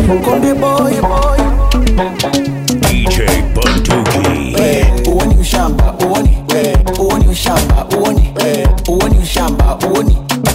Konde boy boy. DJ Bunduki. Uoni ushamba, uoni. Uoni ushamba, uoni. Uoni ushamba, uoni.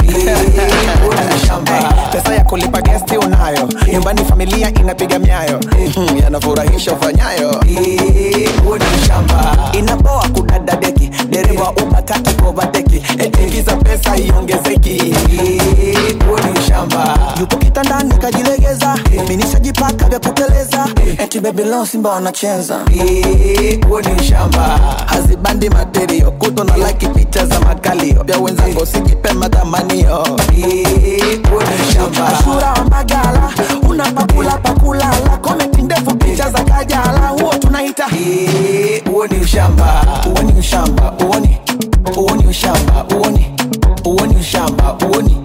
Uoni ushamba. Pesa ya kulipa guesti unayo. Nyumbani familia inapiga miayo. Yanafurahisha ufanyayo. Uoni ushamba. Inapoa kudada deki. Dereva upataki kovateki. Ingiza pesa iongezeki. Uoni ushamba. Yupo kitandani kajilegeza. Minisha jipaka vya kuteleza. Eti baby love Simba wanacheza. Uoni ushamba. Hazibandi materio. Kuto na like picha za makalio. Pia wenzango sijipe matamanio. Uoni ushamba. Ashura wa magala. Unapakula pakulala. Kometi ndefu picha za kajala. Huo tunaita uoni ushamba. Uoni ushamba. Uoni. Uoni ushamba. Uoni. Uoni ushamba. Uoni.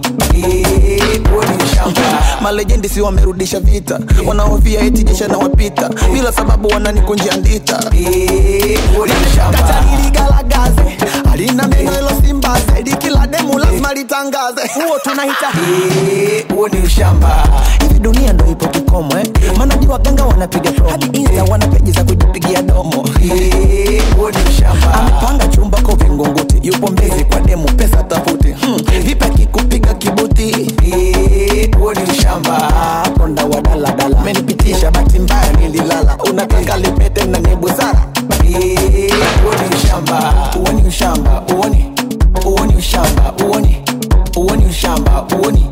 Uoni ushamba. Malejendi si wamerudisha vita. Wanaofia eti jesha na wapita. Bila sababu wananikunjia ndita. Uoni ushamba. Kata niligalagaze. Alina meno ilo simbaze. Di kila demu lazima litangaze. Huo tunahita uoni ushamba. Hivi dunia ndo ipo kikomo Manaji waganga wanapiga promo. Hadi Insta wana peji za kujipigia domo. Uoni ushamba. Amepanga chumba kwa vingunguti. Yupo Mbezi kwa demu pesa tafuti. Vipi akikupiga kibuti. Uoni ushamba. Konda wa daladala. Menipitisha bahati mbaya nililala. Unataka lipete na ni busara. Uoni ushamba. Uoni ushamba. Uoni. Uoni ushamba. Uoni. Uoni ushamba. Uoni.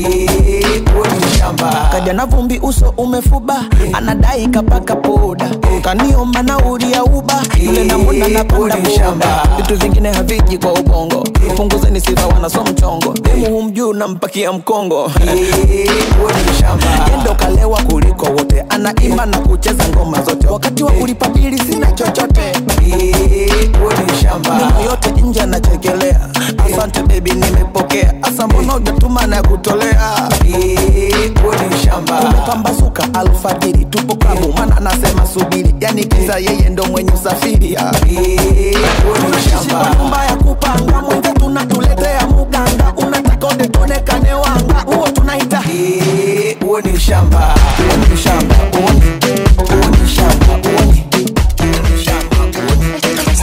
Uoni ushamba. Kaja na vumbi uso umefuba. Anadai kapaka poda. Kaniomba na uria uba. Yule na muna na panda boda. Vitu vingine haviji kwa ubongo. Punguzeni sifa wanaso mchongo. Demu humjuu na mpakia mkongo. Uoni ushamba. Yendo kalewa kuliko wote. Anaimba na kucheza ngoma zote. Wakati wa kulipa bili sina chochote. Uoni ushamba. Nimo yote nje na chekelea. Asante baby nimepokea. Asa mbono ujatuma na kutolea. Uoni ushamba. Umepambazuka alfajiri. Tupo klabu mana anasema subiri. Yani kiza yeye ndo mwenye usafiri. Uoni ushamba. Kwa nyumba ya kupanga. Mwenze tunatuletea muganga. Unataka ode tonekane wanga. Uo tunaita uoni ushamba. Uoni ushamba. Uoni. Uoni ushamba. Uoni. Uoni ushamba. Uoni.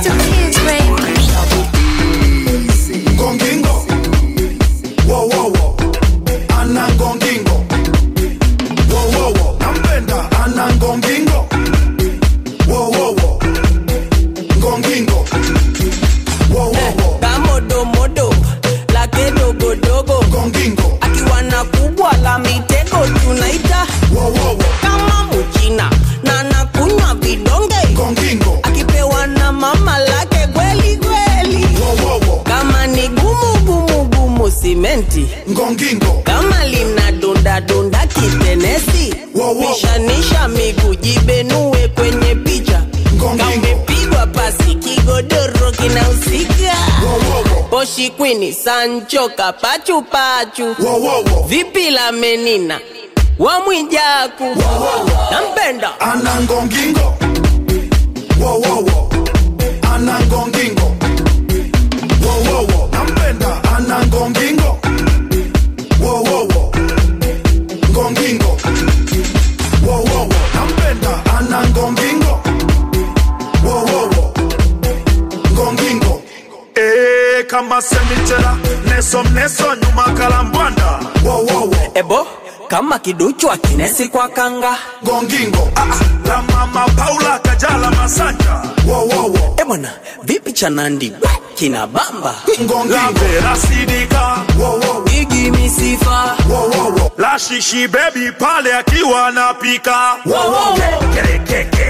Gongingo. Wow wow wow. Ana gongingo. Wow wow wow. Nampenda ana gongingo. Wow wow wow. Gongingo. Wow wow wow. Kamodo modo la kedogo dogo. Gongingo. Akiwana kubwa la mitego tunaita. Wow wow wow. Kama mchina na nakunywa vidonge. Gongingo. Akipewa na mama lake kweli kweli. Wow wow wow. Kama ni gumu gumu gumu simenti. Gongingo. Kama lina donda donda kitenesi. Wow, wow. Pishanisha miguu jibenue kwenye picha. Kamepigwa pasi kigodoro kinahusika. Wow wow wow. Poshi Queen Sancho kapachu pachu. Wow wow wow. Vipi la menina wa Mwijaku. Wow wow wow. Nampenda ana gongingo. Wow wow wow. Ana gongingo. Wow wow wow. Nampenda ana gongingo. Wow wow wow. Gongingo. Wow wow wow. Nampenda ana gongingo. Wow wow wow. Gongingo. Kama semichera neso nyuma kalambwanda. Wow wow wow. ebo kama kiduchu akinesi kwa kanga. Gongingo. La mama Paula Kajala Masanja. Wow wow wow. Ebona vipi chanandi kina bamba. Gongingo. La sidika. Wow wow. Igi misifa. Wow wow wow. La shishi baby pale akiwa anapika. Wow wow wow. Kekeke.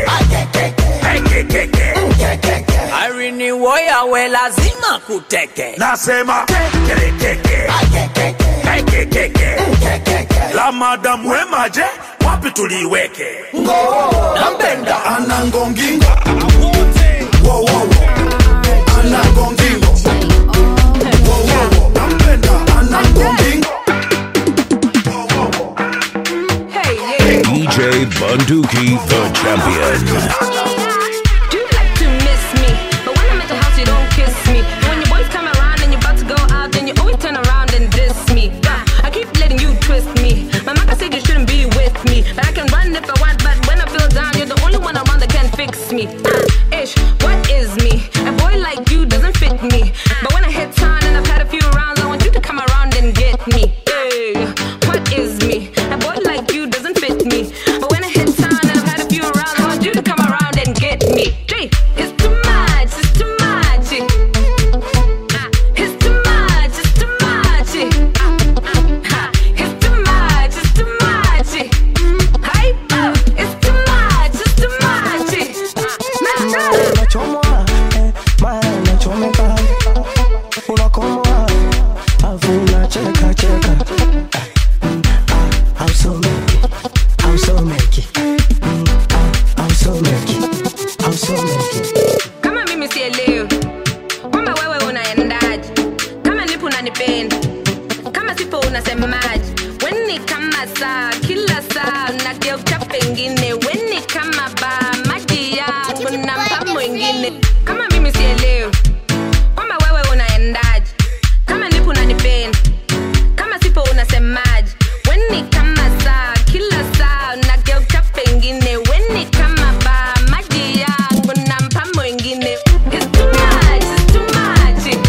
Irene Woya we lazima kuteke. Nasema kekeke. La madam Wema je wapi tuliweke. Nampenda ana gongingo. Wow wow wow. Ana gongingo. Wow wow wow. Nampenda ana gongingo. Wow wow wow. DJ Bunduki, the champion. But I can saa nageuka pengine weni kama ba maji yangu na mpa mwingine. Kama mimi sielewi kwamba wewe unaendaje, kama nipo unanipenda, kama sipo unasemaje. Weni kama saa kila saa nageuka pengine weni kama ba maji yangu na mpa mwingine. It's too much, it's too much.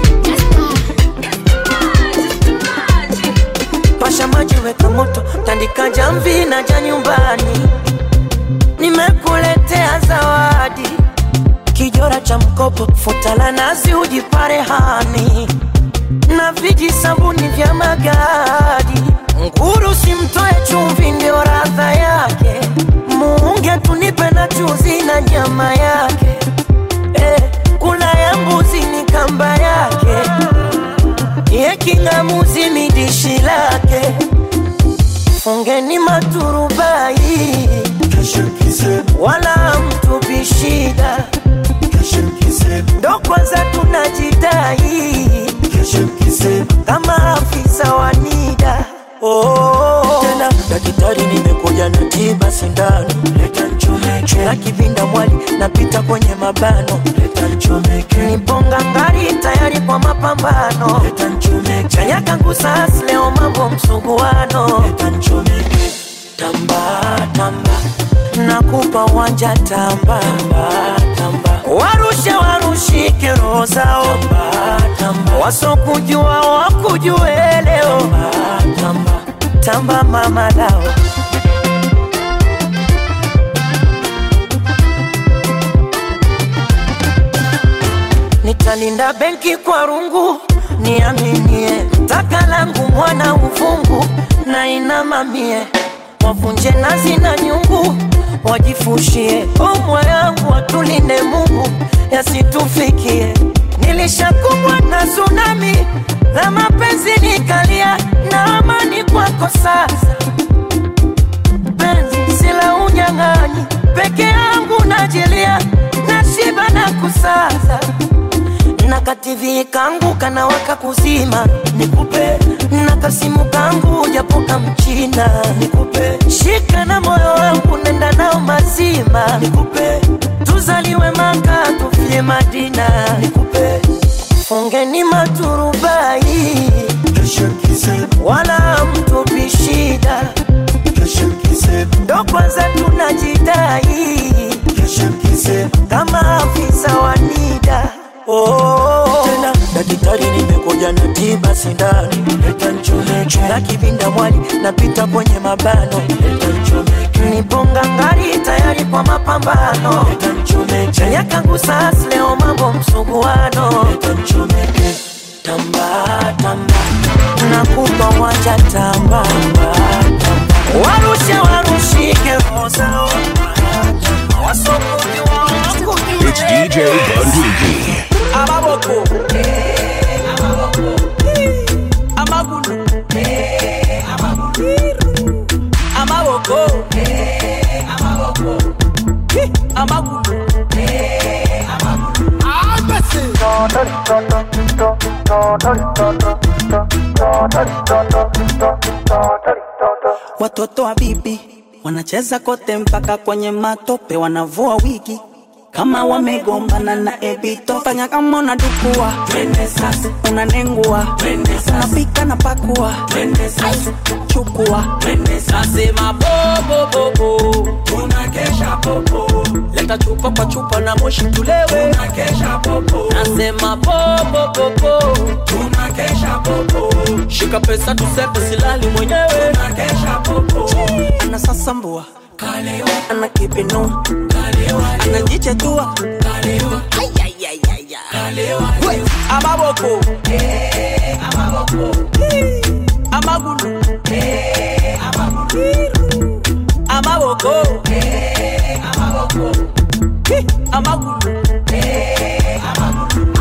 Pasha maji weka moto, tandika jamvi na ja nyumbani. Nimekuletea zawadi, kijora cha mkopo, futa la nazi ujipare hani, na viji sabuni vya magadi. Nguru simtoe chumvi ndio radha yake, muunge tunipe na chuzi na nyama yake. Kula ya mbuzi ni kamba yake, ye kingamuzi midishi lake. Fungeni maturubai, wala mtu bishida. Ndo kwanza tunajidai, kama afisa wanida. Tena daktari nimekuja na tiba sindano, leta nchomeke. Na kibinda mwali napita kwenye mabano, leta nchomeke. Niponga ngari tayari kwa mapambano, leta nchomeke. Chanya kangu sasa leo mambo msuguano, leta nchomeke. Tamba, tamba, nakupa wanja tamba, tamba. Warushike roho zao, tamba, tamba. Wasokujua wakujue leo, tamba, tamba mama lao. Nitalinda benki kwa rungu, niaminie. Taka langu mwana uvungu, na inamamie. Wafunje nazi na nyungu, wajifushie. Omwa yangu watulinde Mungu, yasitufikie. Nilishakumbwa na tsunami, la mapenzi nikalia, na amani kwako sasa. Penzi sila unyang'anyi, peke yangu najilia, na shiba na kusaza. Na kativi kangu kana waka kuzima, nikupe. Na kasimu kangu japoka mchina, nikupe. Shika na moyo wangu nenda nao mazima, nikupe. Tuzaliwe Maka tufie Madina, nikupe. Fungeni maturubai, wala mtu bishida. Ndo kwanza tunajidai, kama afisa wanida. Tena daktari nimekuja na tiba sindano, leta nchomeke. Na kibinda mwali napita kwenye mabano, leta nchomeke. Niponga ngari tayari kwa mapambano, leta nchomeke. Chanya kangu sasa leo mambo msuguano, leta nchomeke. Tamba, tamba, nakupa wanja tamba, tamba. Warushike roho zao, wasokujua wakujue. It's DJ Bunduki. Amaboko, amaboko, amagulu, amagulu, amaboko, amaboko, amagulu, Watoto wa bibi wanacheza kote mpaka kwenye matope, wanavua wigi kama wamegombana na ebito. Fanya kama unadukua, twende sasa. Unanengua, twende sasa. Unapika na pakua, twende sasa. Chukua, twende sasa. Nasema bobo bobo, tunakesha popo. Leta chupa kwa chupa na moshi tulewe, tunakesha popo. Nasema bobo bobo, tunakesha popo. Shika pesa tusepe silali mwenyewe, tunakesha popo. Ana sasambua, kalewa. Ana kipino, kalewa. Ana jiche tua, kalewa. Ay, ay, ay, ay, ay. Kalewa. Amaboko, amaboko. Amagulu, amagulu. Amaboko, amaboko. Amagulu, amagulu.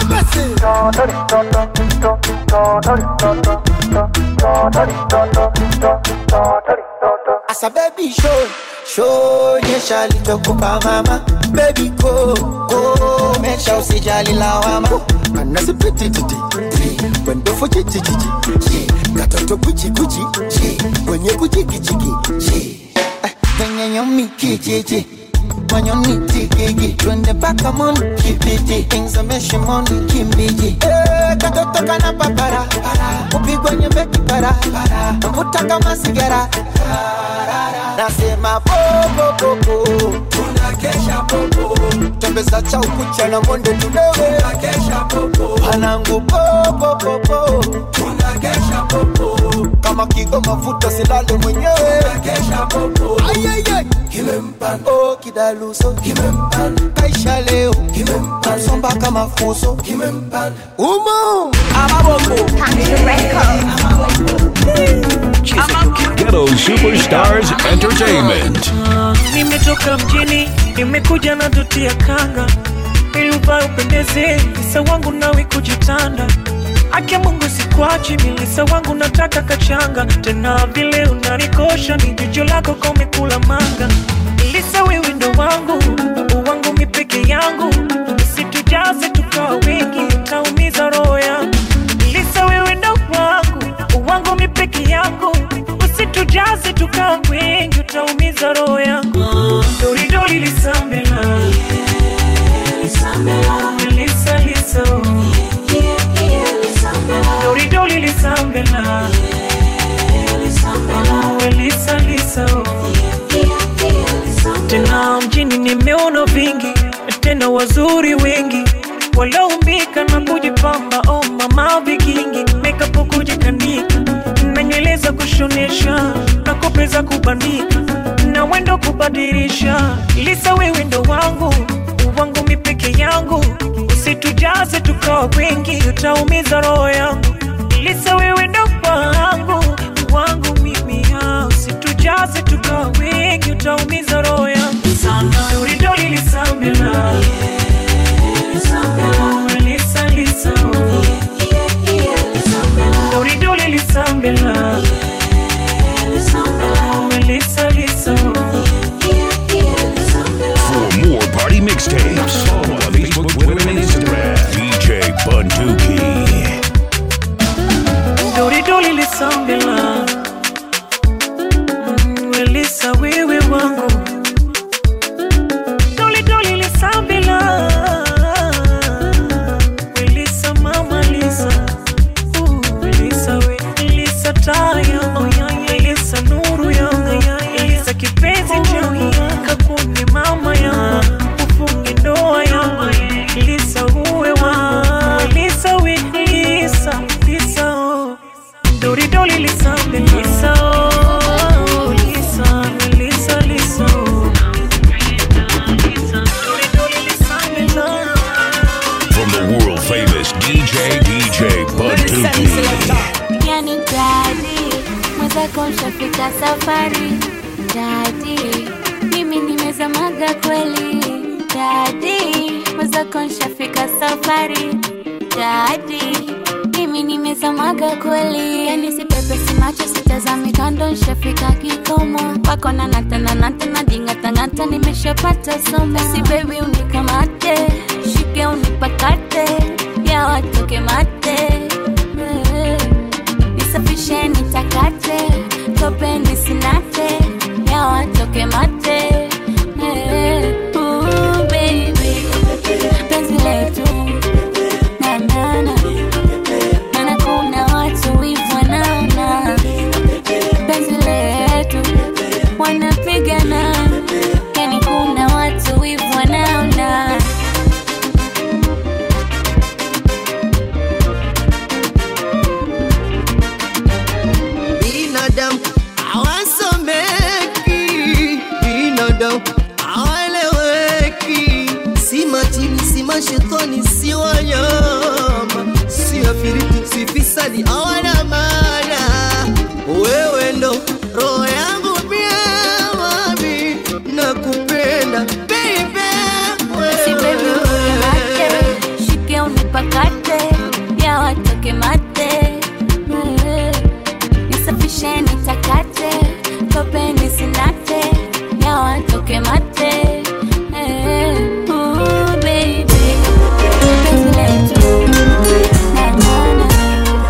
Asa baby show nyesha litokupa mama. Baby go, mesha usijali lawama. Anasipiti titi, Wendofo chichi chichi, katoto kuchi kuchi, wenye kuchiki chiki, venye nyomi kichichi, manyoni tikiki, twende paka moni kipiti, things are meshing money kimbiji. Katoto kana papara, upigwa nyembe kipara, mvuta kama sigara. Nasema popo, tunakesha popo, tembeza chau kuchana monde tudewe, tunakesha popo, panangu popo, tunakesha popo, kama kigo mafuta silale mwenyewe, tunakesha popo, ayayay, kimempan, oh kidaluso, kimempan, kaisha leo, kimempan, somba kama fuso, kimempan, umo, amaboko, Ghetto Superstars Entertainment. Nimetoka mjini, nimekuja na duti ya kanga, ili uvae upendeze, lisa wangu nawe kujitanda. Akia Mungu sikuachi, milisa wangu nataka kachanga. Tena vile unanikosha, ni jicho lako kwa umekula manga. Lisa wewe ndo wangu mipeke yangu, usitujaze tukawa wengi, utaumiza roho yangu. Lisa wewe ndo wangu mipeke yangu, usitujaze tukawa wengi, utaumiza roho yangu. Dori lisambela, Lisa Lisa, Dori lisambela, Lisa Lisa. Tena mjini nimeona vingi, tena wazuri wengi, waloumbika na kujipamba, oh mama vikingi, makeup kujikanika, na nywele za kushonesha, na kope za kubandika, na wendo kubadilisha. Lisa wewe ndo wangu mipeke yangu, usitujaze tukawa wengi, utaumiza roho yangu. Lisa wewe ndo wangu mimi, usitujaze tukawa wengi, utaumiza roho yangu. Dori lisambela, Lisa Lisa, Dori lisambela, Lisa Lisa. For more party mixtapes, follow on Facebook, Twitter, and Instagram. DJ Bunduki. Dori lisambela, Lisa wewe wangu. Dori lisambela, Lisa mama Lisa. Lisa we, Lisa taya, oh yeah, Lisa nuru yangu, Lisa kipenzi changu, kakuni mama yangu, ufunge ndoa yangu, Lisa uwe wangu. Lisa we, Lisa oh. Dori lisambela, Lisa oh, Lisa Lisa oh. Dori lisambela. From the world famous DJ Bunduki. Yani daddy, mwenzako nishafika safari. Daddy, mimi nimezamaga kweli. Daddy, mwenzako nishafika safari. Daddy, mimi nimezamaga kweli. Yani sipepesi macho, sitazami kando, nishafika kikomo. Wako na nata jingata nimeshapata somo. Si baby unikamate, shike unipakate, ya watoke mate. Nisafishe nitakate, tope nisinate, ya watoke mate. Ooh baby, penzi letu na kuna watu wivu wanaona, penzi letu wanapigana, yani kuna watu wivu wanaona. Binadamu hawasomeki, binadamu hawaeleweki, si majini, si mashetani, si wanyama, si afiriti, si fisadi, hawana maana. Wewe ndo roho yangu mia mami, nakupenda baby. Si baby unipakate, shike unipakate, ya watoke mate. Nisafishe nitakate, tope nisinate, ya watoke mate. Ooh baby, penzi letu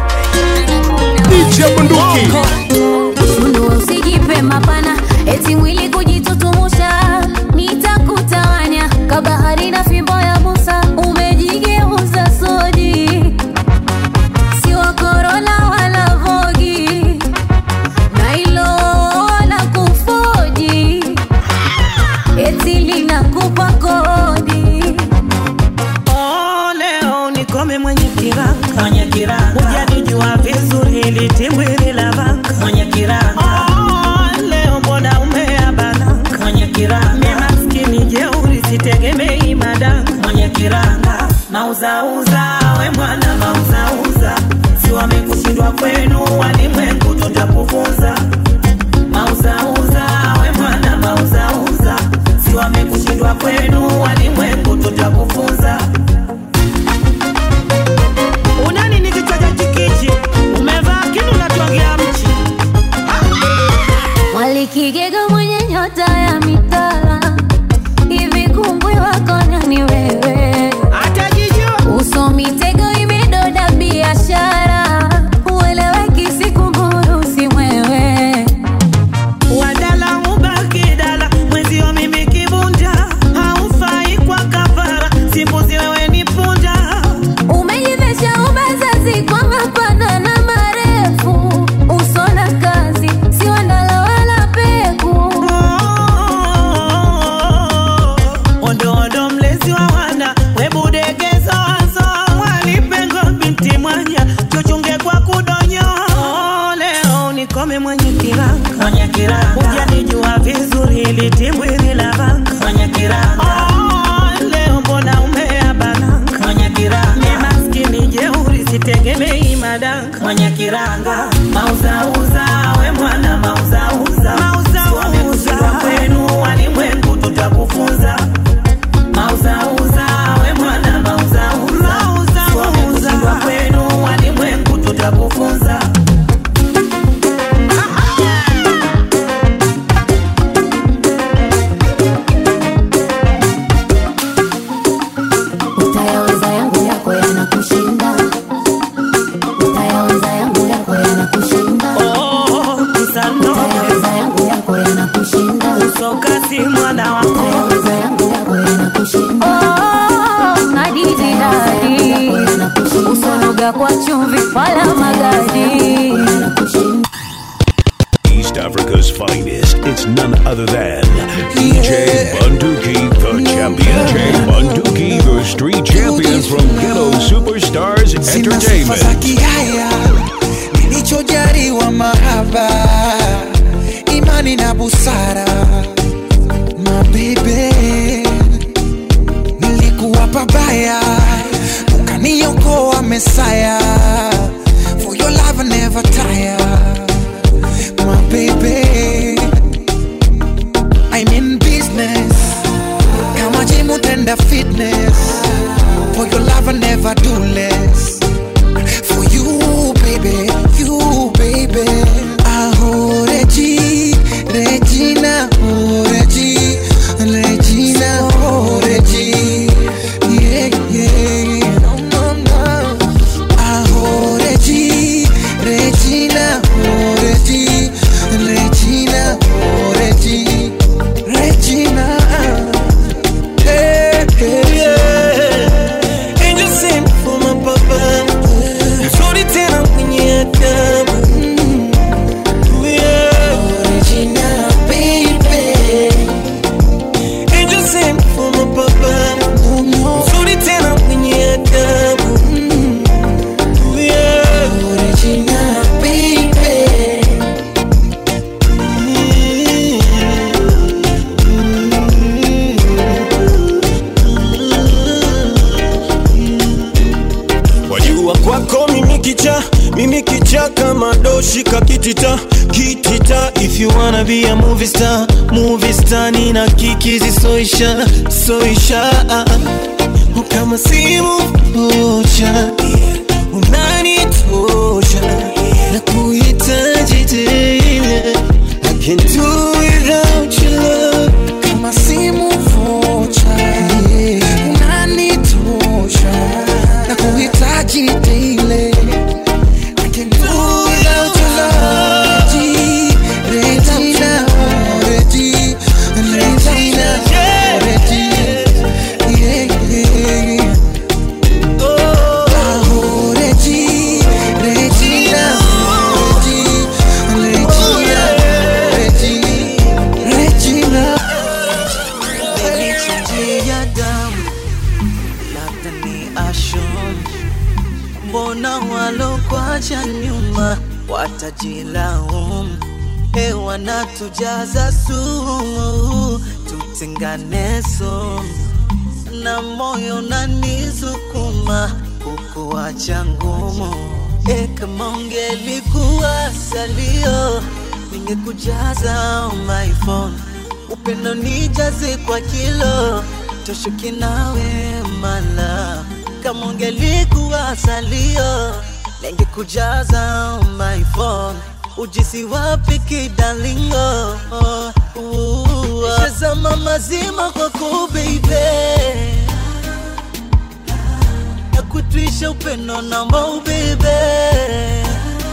Mauzauza, we mwana mauzauza. Si wamekushindwa kwenu walimwengu tutakufunza. Unani nikichaja chikichi, umevaa kinu na tuangia mchi. Walikigega mwenye nyota ya mitala. Hivi kumbwi wako nani wewe? Atajijua. Uso mitego imedoda biashara. Ueleweki siku mburu si mwewe. Wadala ubaki dala, mwezi wa mimi kibunja. Haufai kwa kafara, simbuzi wewe ni punja. Umejivesha ubazazi kwa mapana na marefu. Uso na kazi, si wandala wala peku. Ondo ondo mlezi wa wana, webudegeza wazo. Walipengo binti mwanya, chuchunge kwa kudonyo. Leo nikome mwenye kiranga. Mwenye kiranga. Ujanijua vizuri ili timbwili la vanga. Mwenye kiranga. Leo mbona umea bananga. Mwenye kiranga. Ni maskini jeuri sitegemei madanga. Mwenye kiranga. Mauzauza, we mwana mauzauza. Wamekushindwa kwenu walimwengu tutakufunza. Mauzauza, we mwana mauzauza. Wamekushindwa kwenu walimwengu tutakufunza. Utayaweza yangu yako yanakushinda. Utayaweza yangu yako yanakushinda. Utayaweza yangu yako yanakushinda. Usokasi mwana wako. Utayaweza yangu yako yanakushinda. Madidi dadi. Usonoga kwa chumvi wala magadi. East Africa's finest. It's none other than DJ Bunduki, the champion. DJ Bunduki, the street champion from Ghetto Superstars Entertainment. Nilichojaliwa mahaba, imani na busara. Mabibe, nilikuwa pabaya, ukaniokoa Mesaya. For your love I never tire. My baby, I'm in business. Kama jimu tenda fitness. For your love I never do less. For you baby, you baby. Aho Regi, Regina, oh Regi, Regina, oh Regi. Yeah, yeah, no, no, no. Aho Regi, Regina, oh Regi, Regina, oh Regi, Regina. Hey, hey, yeah. Angel sent for my papa. Float it down when you're done. Yeah, Regina, baby. Angel sent for my papa. Float it down when you're done. Yeah, Regina, baby. Wajua kwako mimi kicha kama doshi kakitita kitita. If you wanna be a movie star nina kikizi soisha kama simu moja unanitosha na kuhitaji tena. I can't do without your love. Kama simu moja unanitosha na kuhitaji tena. I can't do without your love. Regina, Regina, Regina, yeah, yeah. Oh, Regina, Regina, Regina. Nilichangia damu, labda ni ashon. Mbona walokwacha nyuma watajilaumu? Wanatujaza sumu, tutengane somu. Na moyo unanisukuma kukuacha ngumu. Kama ungelikuwa salio, ningekujaza on my phone. Upendo nijaze kwa kilo, toshuki nawe mala. Kama ungelikuwa salio, ningekujaza on my phone. Ujisi wapi kidalingo, nishazama mazima kwako baby. Nakutwisha upendo namba baby.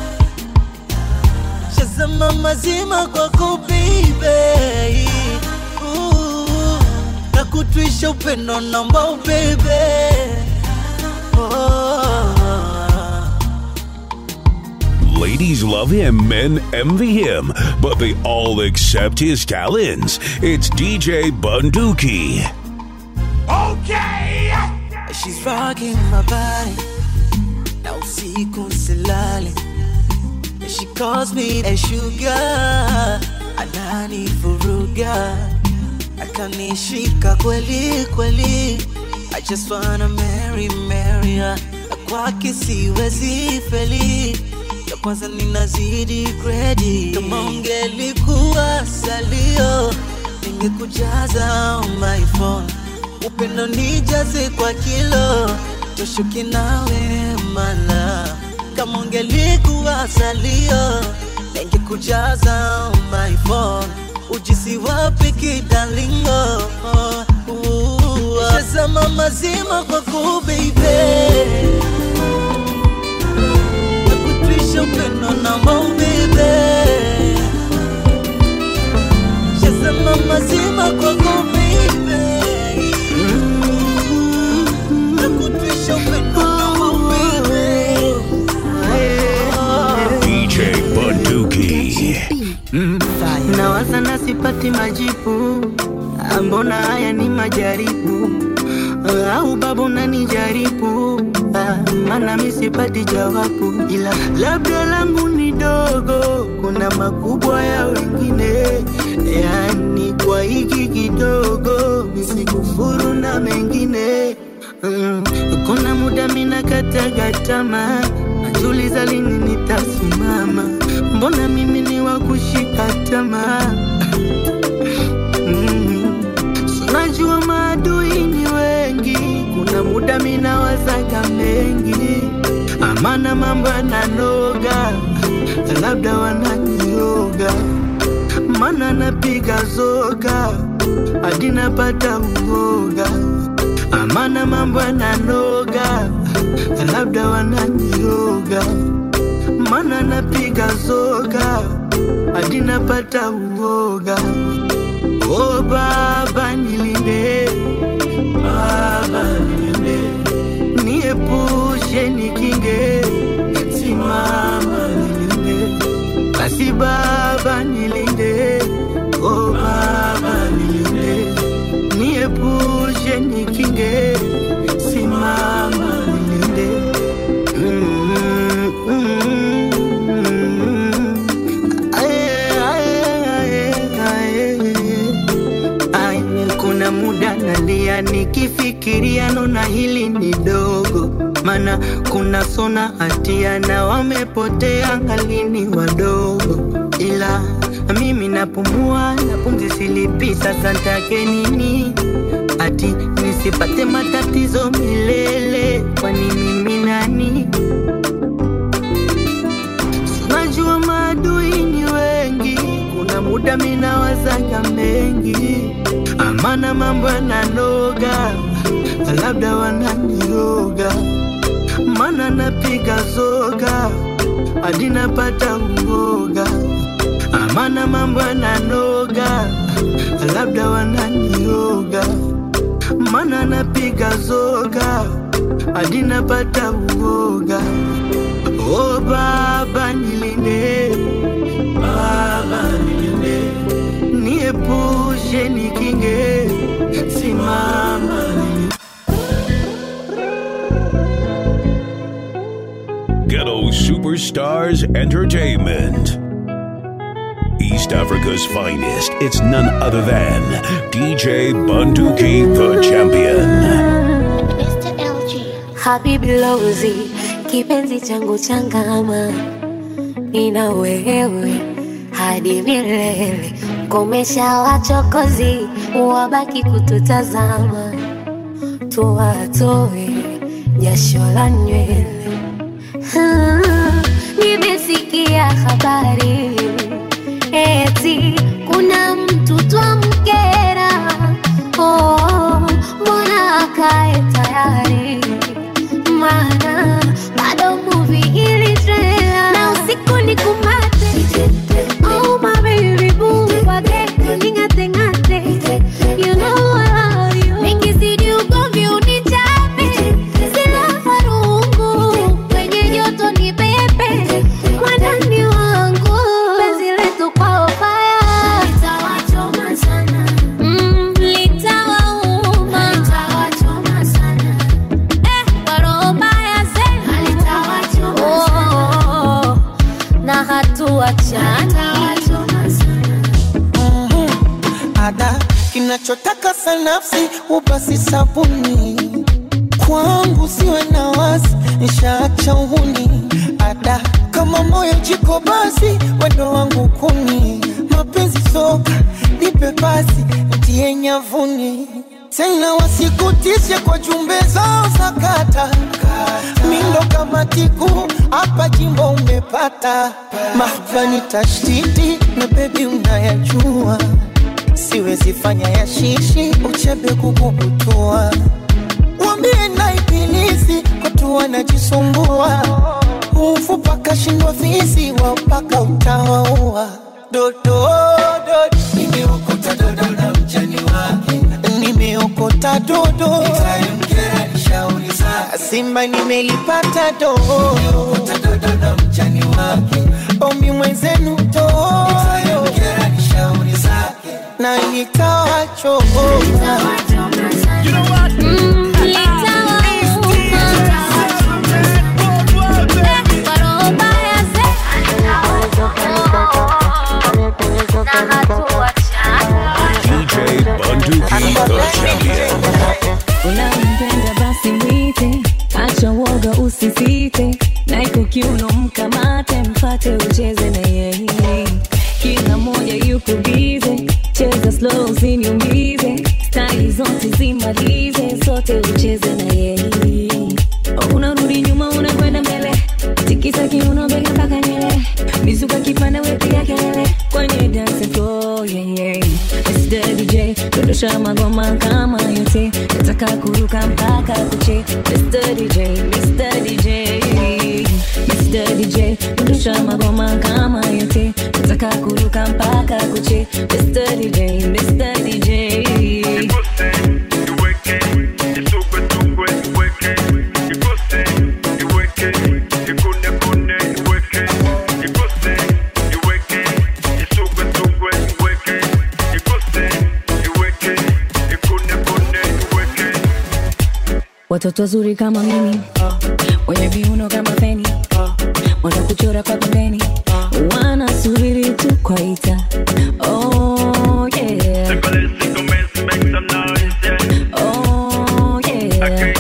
Shazama mazima kwako baby. Nakutwisha upendo namba baby. Ladies love him, men envy him, but they all accept his talents. It's DJ Bunduki. Okay! She's rocking my body. Now usiku silale. She calls me a sugar. Anani furuga. Akanishika kweli kweli. I just wanna marry her. Kwake siwezi feli. Ya kwanza ninazidi gredi. Kama ungelikuwa salio, ningekujaza on my phone. Upendo nijaze kwa kilo, toshuki nawe mala. Kama ungelikuwa salio, ningekujaza on my phone. Ujisi wapi kidalingo, shazama mazima kwako baby. Nakutwisha upendo namba baby. Shazama mazima kwako baby. Nakutwisha upendo namba baby. DJ Bunduki. Nawaza na sipati majibu, mbona haya ni majaribu, au babu nanijaribu, maana mi sipati jawabu. Ila labda langu ni dogo, kuna makubwa ya wengine. Yani kwa hiki kidogo misikufuru na mengine. Kuna muda mina kataga tamaa, najiuliza lini nitasimama. Mbona mimi ni wa kushika tamaa? Najua maadui ni wengi, kuna muda mina wazaga mengi. Amana mambo yananoga, labda wananioga. Mana napiga zoga, hadi napata uoga. Amana mambo yananoga, labda wananioga. Mana napiga zoga, hadi napata uoga. Oh baba nilinde, baba nilinde, niepushe nikinge, simama nilinde. Basi baba nilinde, oh baba nilinde, niepushe nikinge, simama nilinde. Kuna muda nalia nikifikiria nona hili ni dogo. Mana kuna sona hatia na wamepotea ngalini wadogo. Ila mimi napumua na pumzi silipi, sasa nitake nini? Ati nisipate matatizo milele, kwani mimi nani? Najua maadui ni wengi, kuna muda mina wazaga mengi. Amana mambo yananoga, labda wananioga. Mana napiga zoga, hadi napata uoga. Amana mambo yananoga, labda wananioga. Mana napiga zoga, hadi napata uoga. Oh baba nilinde, baba nilinde, niepushe nikinge, simama nilinde. Ghetto Superstars Entertainment. East Africa's finest. It's none other than DJ Bunduki, the champion. Mr. LG. Habibi Lozi, kipenzi changu changama. Nina wewe hadi milele. Komesha wachokozi, wabaki kututazama, tuwatoe jasho la nywele. Nimesikia habari eti kuna mtu twamkera. Mbona akae tayari, maana bado movie ili trailer. Na usiku ni kumate, oh my baby boo, wage ningate ngate, you know I love you. Nikizidi ugomvi unichape, sila farungu, kwenye joto ni pepe, mwanani wangu, penzi letu kwa fire, litawachoma sana. Litawauma, litawachoma sana. Kwa roho mbaya zenu, litawachoma na hatuachana. Ada kinachotaka sanafsi ubasi sabuni, kwangu siwe na wasi, nishaacha uhuni. Ada kama moyo jiko basi, wendo wangu kuni. Mapenzi soka, nipe basi, ntie nyavuni. Tena wasikutishe kwa jumbe zao za kata, mindo kama tiku, hapa jimbo umepata. Mahbani tashtiti, na baby unayajua, siwezi fanya ya shishi, uchebe kukubutua. Wambie na ibilisi, watu wanajisumbua, ufupa kashindwa fisi, wapaka utawaua. Dodo, nimeokota dodo na mjani wake, nimeokota dodo, itayemkera nishauri zake. Simba nimelipata dodo, nimeokota dodo na mjani wake, ombi mwenzenu dodo, itayemkera nishauri zake. Na nitawacho, You know what? DJ Bunduki, the champion. Unampenda basi mwite, acha woga usisite, na iko kiuno mkamate, mfate ucheze na yeye. Kila moja yuko bize, cheza slow usiniumize, style zote zimalize, sote ucheze na yeye. Unarudi nyuma unakwenda mbele, tikisa kiuno bega mpaka nyele, mizuka kipanda wepiga kelele, kwenye dance floor, yeah yeah. Mr. DJ, dondosha magoma kama yote, nataka kuruka mpaka kuche. Mr. DJ, Mr. DJ, Mr. DJ, dondosha magoma kama yote, nataka kuruka mpaka kuche. Mr. DJ, Mr. DJ. Watoto wazuri kama mimi, wenye viuno kama feni, wanakuchora kwa pembeni, wanasubiri tu kwaita. Oh yeah, oh yeah.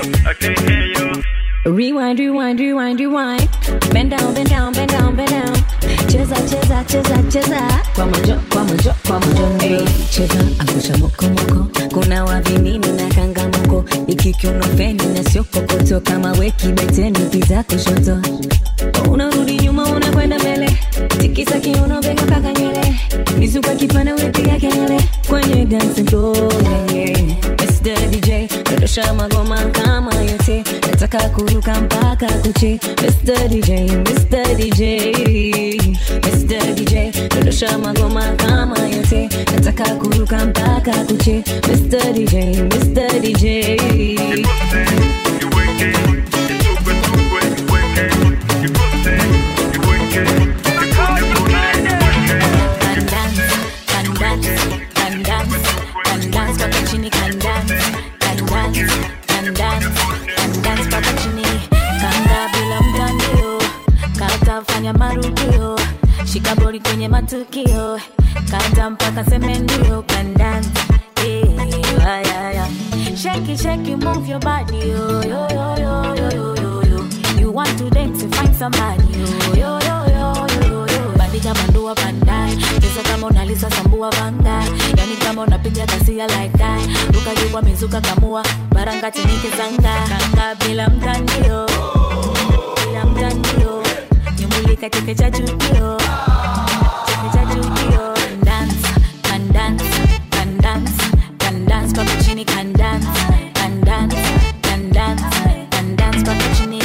Rewind, rewind, rewind, rewind. Bend down, bend down, bend down, bend down. Cheza, cheza, cheza, cheza. Kwa mojo, kwa mojo, kwa mojo. Hey, cheza, angusha moko moko. Kuna wavinini na kangamoko, ikikiuno feni na sio kokoto, kama weki beteni pita kushoto. Unarudi nyuma unakwenda mbele, tikisa kiuno bega mpaka nywele, mizuka kipanda wepiga kelele, kwenye dance floor, yeah. Mr. DJ, dondosha magoma kama yote, nataka kuruka mpaka kuche. Mr. DJ, Mr. DJ, Mr. DJ, dondosha magoma kama yote, nataka kuruka mpaka kuche. Mr. DJ, Mr. DJ. Shikabori kwenye matukio, kata mpaka seme ndio can dance, yeah, yeah, yeah. Shake it, shake it, move your body, yo, yo, yo, yo, yo, yo, yo. You want to dance and find somebody, yo, yo, yo, yo, yo, yo. bandika bandua bandai. Pesa kama unalisa sambua vanga. Yani kama unapiga kasia like that. Ukajua mizuka kamua, baranga tinike zanga. Kanga bila mtandio. Bila mtandio. Nyumulika cheke cha judio. Cheke cha judio. Can dance, can dance, can dance, papa chini can dance, can dance, can dance, can dance, papa chini.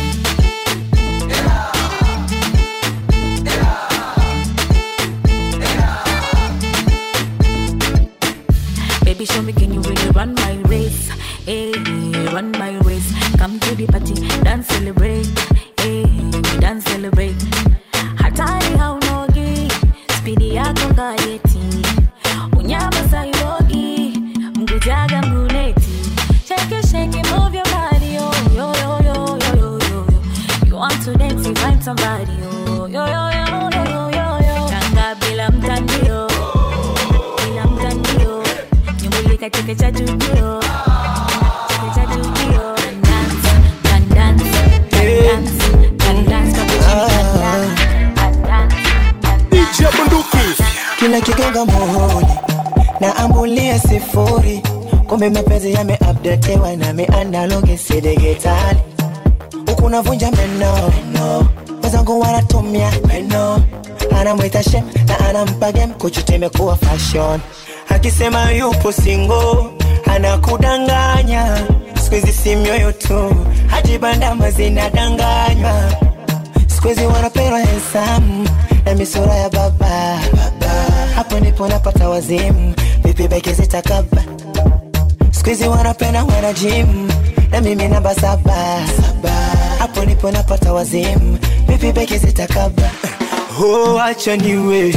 Baby, show me, can you really run my race? Hey, run my race. Come to the party, dance, celebrate. Hey, dance, celebrate. Hatari haunogi, speedy yako kayeti. Unyama sailogi, mgujaga mguneti. Shake it, move your body, yo, yo, yo, yo, yo, yo, yo. You want to dance, you find somebody, yo, yo, yo, yo, yo, yo, yo, yo. Kanga bila mtandio, bila mtandio. Nyumbulika cheke cha judio, cheke cha judio. Can dance, can dance, can dance, can dance, can dance. DJ Bunduki kila kigonga muhuri na ambulia sifuri. Kumbe mapenzi yameupdatewa na analog si digitali. Huku navunja meno, wazangu wanatumia meno. Anamwita shem na anampa game kuchuteme kuwa fashion. Akisema yupo single, anakudanganya. Squeeze si mioyo tu, hajibanda mazina danganywa. Squeeze wanapenda handsome na misura ya baba. Hapo nipo napata wazimu, vipi beke zitakaba. Squeeze wanapenda wana gym na mimi namba 7. Hapo nipo napata wazimu, vipi beke zitakaba. Oh, acha niwe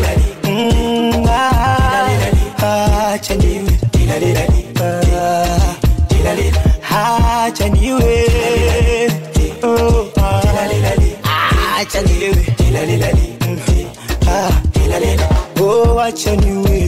acha niwe acha niwe oh acha niwe oh acha niwe.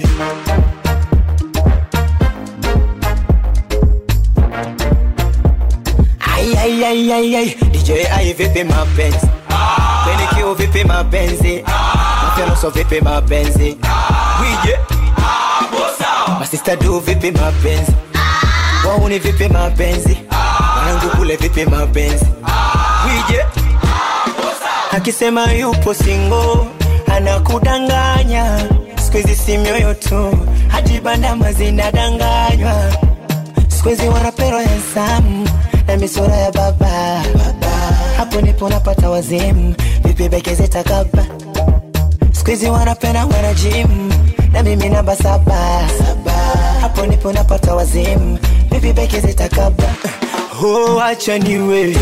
Ay DJ ay vipi mapenzi kwenye kio vipi mapenzi mapeno so vipi mapenzi wije masista do vipi mapenzi wauni vipi mapenzi wanangu kule vipi mapenzi wije akisema yupo single anakudanganya. Squeeze si mioyo tu, hajibanda mazina danganywa. Squeeze wanapenda handsome na misura ya baba. Hapo nipo napata wazimu, vipi beke zitakaba. Squeeze wanapenda wana gym na mimi namba 7. Hapo nipo napata wazimu, vipi beke zitakaba. Oh acha niwe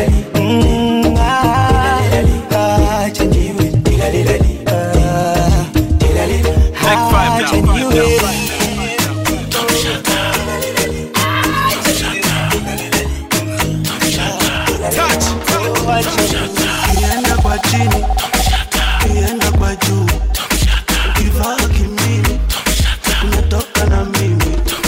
acha niwe acha niwe. Kienda kwa chini, kienda kwa juu. Kivaa kimini, unatoka na mimi.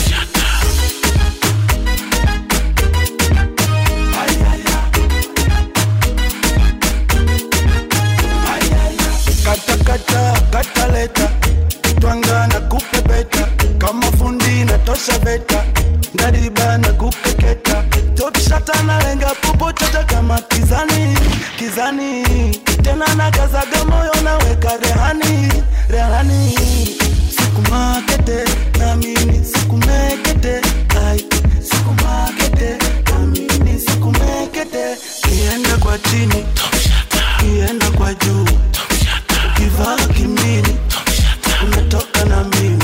Kata kata, kata leta. Twanga na kupepeta. Kama fundi na tosha beta. Ndariba na kukeketa. Top shata na lenga pupo chata kama kizani. Kizani. Tena na kazaga moyo na weka rehani. Rehani. Siku makete na mini siku mekete. Ay, siku makete na mini siku mekete. Kienda kwa chini, kienda kwa juu. Kivaa kimini, unatoka na mimi.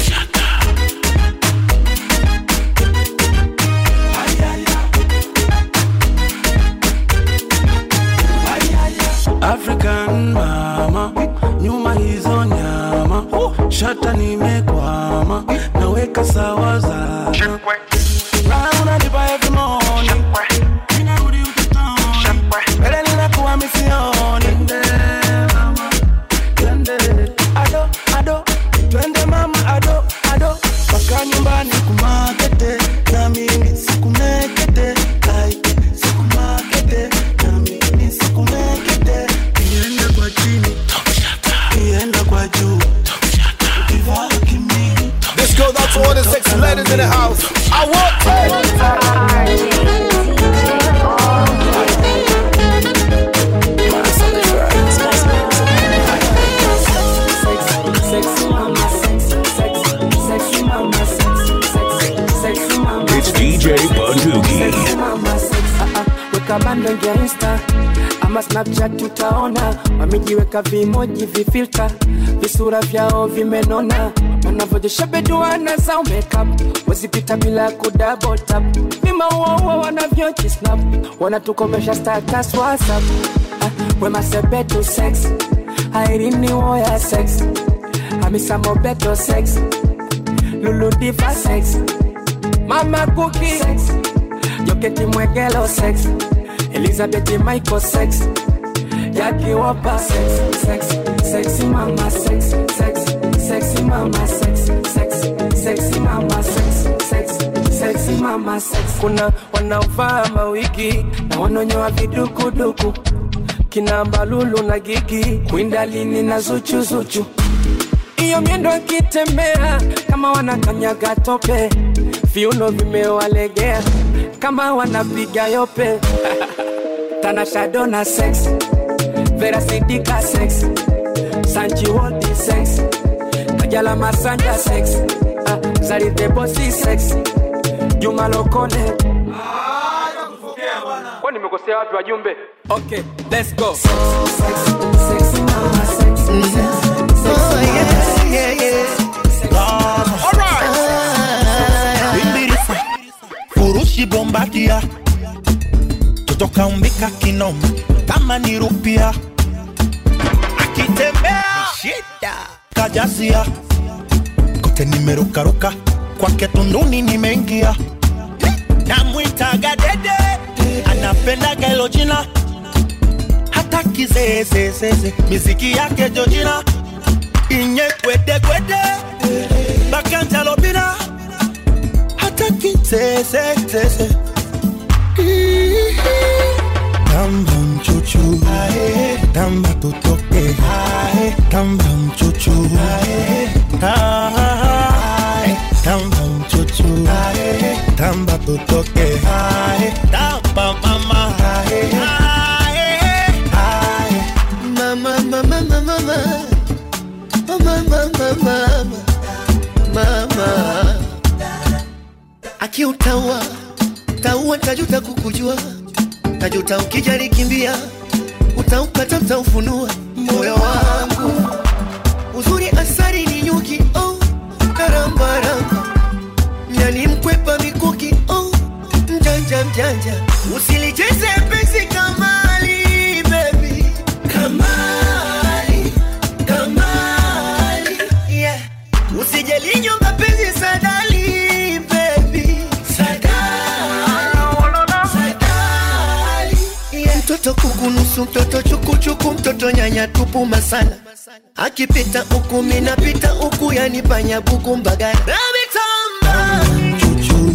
African mama, nyuma hizo nyama. Shata nimekwama, naweka sawa za Rauna nipa every morning. Ninarudi utotoni. Mbele ninakuwa misioni. Ado, ado, twende mama ado, ado. Paka nyumbani kumakete, na mimi sikumekete. Ay, sikumekete, na mimi sikumekete. Kienda kwa chini, to all the sexy ladies in the house. I want It's DJ Bunduki. Weka bando ya Insta ama Snapchat utaona wamejiweka vimoji vifilter visura vyao vimenona wanavyojeshabeduana za makeup wasipita bila kudouble tap mima uwa wanavyojisnap wanatukomesha status WhatsApp wema sebeto sex Irene Uwoya sex Hamisa Mobeto sex Lulu Diva sex Mama Cookie sex Joketi Mwegelo sex Elizabeth Michael sex Jackie Wopa sex Sexy mama sex Sexy mama sex Sexy mama sex Sexy mama sex. Kuna wanaovaa mawigi na wanonyoa vidukuduku kina Mbalulu na Gigi Kwindalini na Zuchu iyo miendo akitembea kama wanakanyaga tope viuno vimewalegea kama wanapiga yope Tanasha Donna sex Vera Sidika sex Sanchi Waldi sex Kajala Masanja sex Zari Debosi sex Juma Lokole kwa nimekosea wapi wajumbe? Okay, let's go. Sexy mama sex. Oh yeah. Alright. Furushi bombadia kutoka umbika kinoma kama ni rupia akitembea shida kajasia kote nimerukaruka kwake tunduni nimeingia namuitaga dede anapenda gelo jina hata kizeze miziki yake Georgina inye kwede bakanja lobina hata kizeze Tamba mchuchu Tamba tutoke Tamba mchuchu Tamba mchuchu Tamba tutoke Tamba mama Mama Akiutaua Taua tajuta kukujua Tajuta ukijari kimbia Utaukata utaufunua moyo wangu Uzuri asari ni nyuki oh Karamba Nyani mkwepa mikuki oh Mjanja Usilicheze pesi kamali baby Kamali Yeah Usijali nyonga pesi sadali baby Mtoto kukunusu, mtoto chukuchuku, mtoto nyanya tupu masala akipita uku minapita uku yani panya buku mbagala Rabitamba chuchu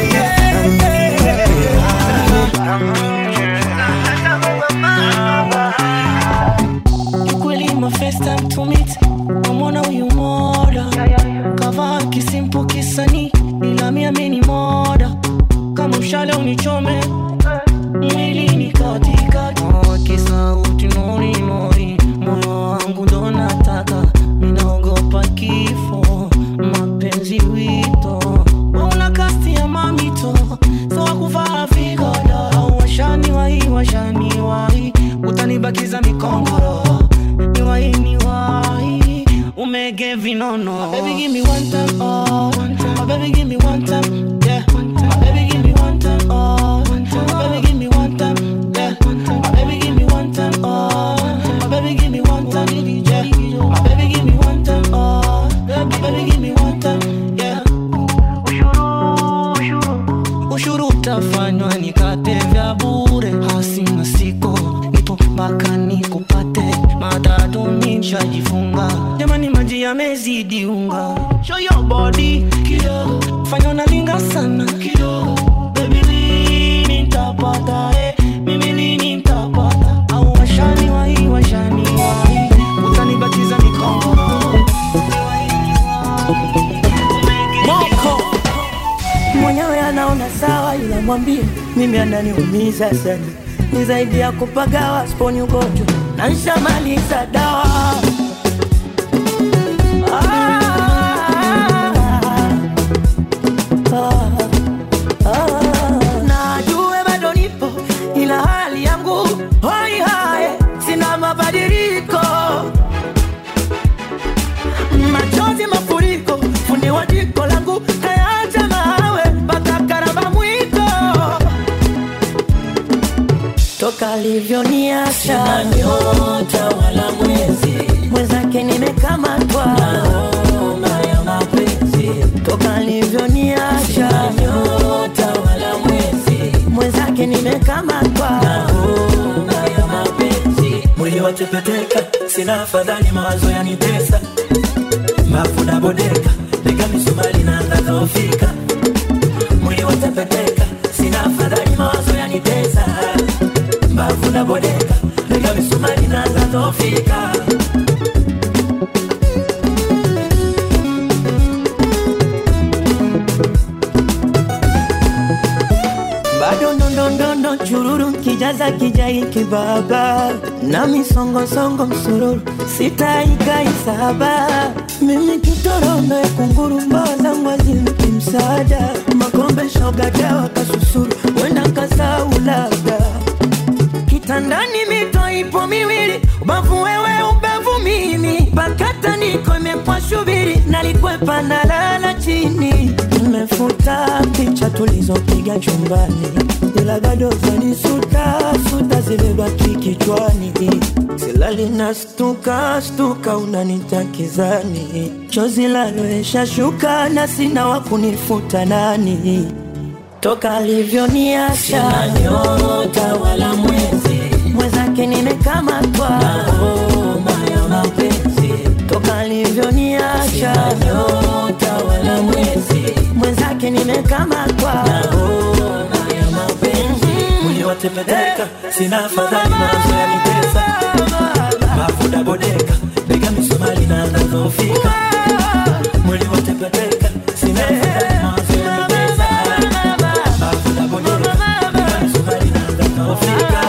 Ukweli my first time to meet Namona huyu moda Kavaa kisimpo kisani Ila miamini moda Kama mshale unichome Mwili ni katikati Kisauti nori Moyo wangu ndo nataka Minaogopa kifo Mapenzi wito Una kasti ya mamito Sawa kuvaa vigoda Washani wahi Utanibakiza mikongoro Ni wahi Umege vinono Baby give me one time, oh My baby give me one time, yeah My baby give me one time, oh My baby give me one time, yeah My baby give me one time, oh My baby give me one time, yeah My baby give me one time, oh My baby give me one time, yeah Ushuru utafanywa nikate vya bure Hasina siko, nipo mpaka nikupate Matatu nishajifunga Jamani maji yamezidi unga Show your body, kidogo Fanya unalinga sana, kidogo Baby lini nitapata, mimi lini nitapata Au washani wahi Utanibakiza mikongoro Mom mwambie mimi ananiumiza sana, ni zaidi ya kupagawa sponi ugonjwa na nishamaliza dawa. Najue bado nipo ila hali yangu hoi hai, sina mabadiliko, machozi mafuriko, fundi wa jiko langu kayaacha mawe mpaka karaba mwiko. Toka alivyoniacha sina nyota wala mwezi, mwenzake nimekamatwa na homa ya mapenzi. Toka alivyoniacha sina nyota wala mwezi, mwenzake nimekamatwa na homa ya mapenzi. Mwili watepeteka, sina afadhali, mawazo yanitesa, mafuda bodeka, nika misumari na angatofika. Mwili watepeteka, sina afadhali, mawazo yanitesa, mafuda bodeka, nika misumari na angatofika. Bado ndondo chururu kijaza kijai kibaba, na misongo songo msururu sitaika isaba. Mimi kitorombe kunguru mbaza mwazi mkimsada, makombe shoga dawa kasusuru wenda kasau labda. Kitandani mito ipo miwili, ubavu wewe ubavu mimi, pakata niko imekwa shubiri, nalikwepa na lala chini. Nimefuta picha tulizopiga chumbani, ila bado zanisuta zimebaki kichwani. Silali na stuka unanitakizani, chozi laloesha shuka na sina wakunifuta nani. Toka alivyoniacha sina nyota wala mwezi, mwenzake nimekamatwa na homa ya mapenzi. Toka alivyoniacha sina nyota wala mwezi, mwenzake nimekamatwa na homa ya mapenzi. Mwili watepeteka, sina afadhali, mawazo yanitesa, mafuda bodeka, nika misumari na angatofika. Mwili watepeteka, sina afadhali, mawazo yanitesa, mafuda bodeka, nika misumari na angatofika.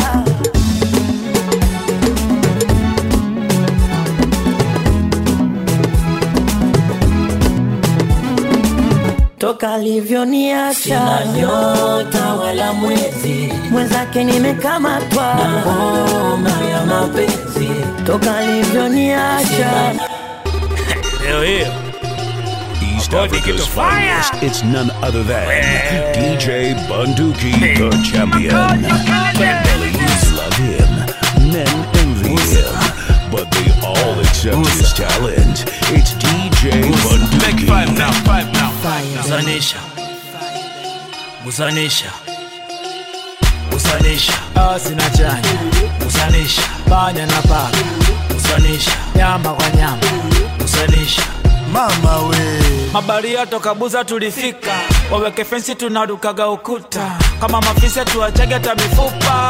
Toka alivyoniacha sina nyota wala mwezi, mwenzake nimekamatwa na homa ya mapenzi. Toka alivyoniacha Hell yeah. East Africa's finest. It's none other than DJ Bunduki, the champion. Ladies love him, men envy him, but they all accept his talent. It's DJ Bunduki. Make five now. Usanisha, sina chanya. Usanisha, panya na paka. Usanisha, nyama kwa nyama. Usanisha, mama we. Mabaria toka Buza tulifika, waweke fensi tunarukaga ukuta. Kama mafisa tuachage hata mifupa.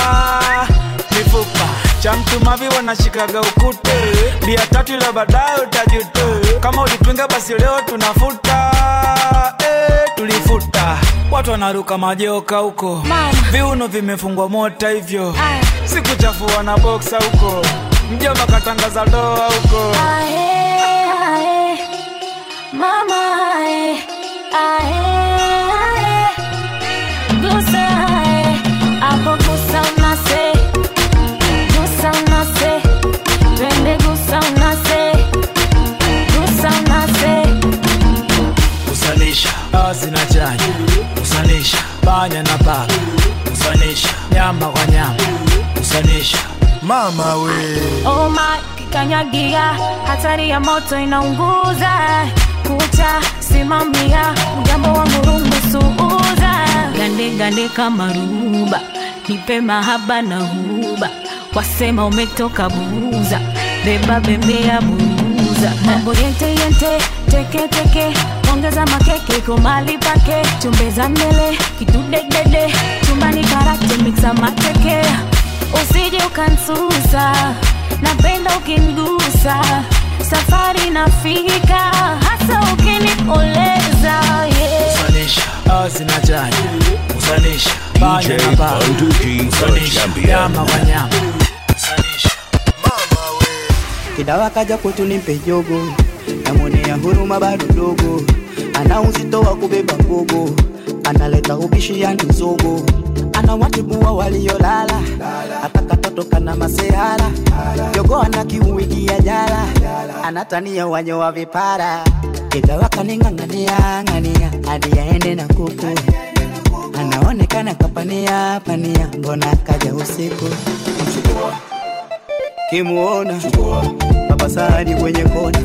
Cha mtu mavi wanashikaga ukute, bia tatu ila baadaye utajuta. Kama ulipinga basi leo tunafuta, tulifuta. Watu wanaruka majoka huko, viuno vimefungwa mota hivyo. Siku chafua na boxa huko, mjomba katangaza doa huko. Mama gusa hapo gusa unase, gusa unase, twende gusa unase, gusa unase. Usanisha, sina chanya. Usanisha, panya na paka. Usanisha, nyama kwa nyama. Usanisha, mama we. Oh my, kikanyagia, hatari ya moto inaunguza. Kucha, simamia, mjambo wangu rumbusuuza. Gande kama ruba, nipe mahaba na huba. Wasema umetoka Buza, beba bembea Buza. Mambo yente, teke, ongeza makeke kumali pake. Chumbeza mbele, kidude dede, chumbani karate mixa mateke. Usije ukansusa, napenda ukinigusa. Safari nafika, hasa ukinioleza, yeah. Usanisha, sina chanya. sanisha DJ Bunduki, the champion. nyama kwa nyama sanisha Kidawa kaja kwetu nimpe jogo, namwonea huruma bado dogo, ana uzito wa kubeba gogo, analeta ubishi ya nzogo, ana watibua waliolala, ataka totoka na masehara, jogo ana kiuwiki ya jala, anatania wanyo wa vipara. Kidawa kaningangania ngania hadi yaende na kuku, anaonekana kapania pania, mbona kaja usiku. Kimuona Papa Sadi kwenye kona,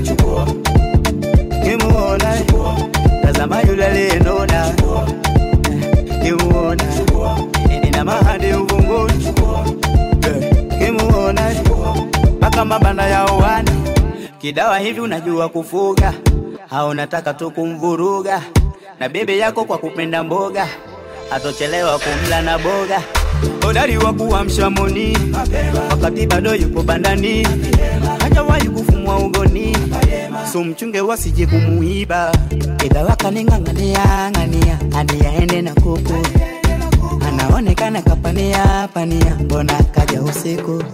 kimuona tazama yule aliyenona, kimuona ina mahadi uvunguni, kimuona mpaka mabanda ya uwani. Kidawa hivi unajua kufuga au unataka tu kumvuruga, na bebe yako kwa kupenda mboga atochelewa kumla na boga. Hodari wa kuamsha moni wakati bado yupo bandani, hajawahi kufumwa ugoni, so mchunge wasije kumuiba. Kidawa kaningangania ngania hadi yaende na kuku, anaonekana kapania pania, mbona kaja usiku.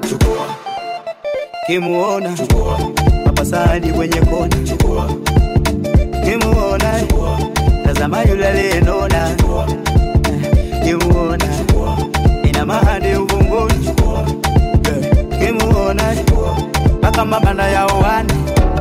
Kimuona Papa Sadi kwenye kona, kimuona tazama yule aliyenona, kimuona ina mahadi uvunguni, kimuona mpaka mabanda ya uwani.